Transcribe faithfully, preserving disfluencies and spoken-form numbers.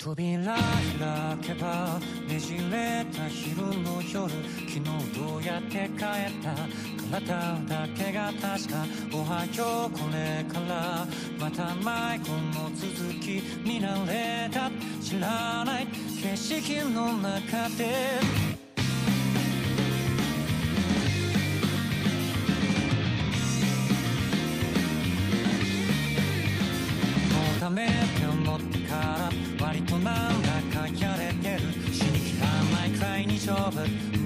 扉開けばねじれた昼の夜、昨日どうやって帰った体だけが確か。おはようこれからまた迷子の続き見慣れた知らない景色の中でダメって思ってから割となんだかやれてる。死にきらないくらいに勝負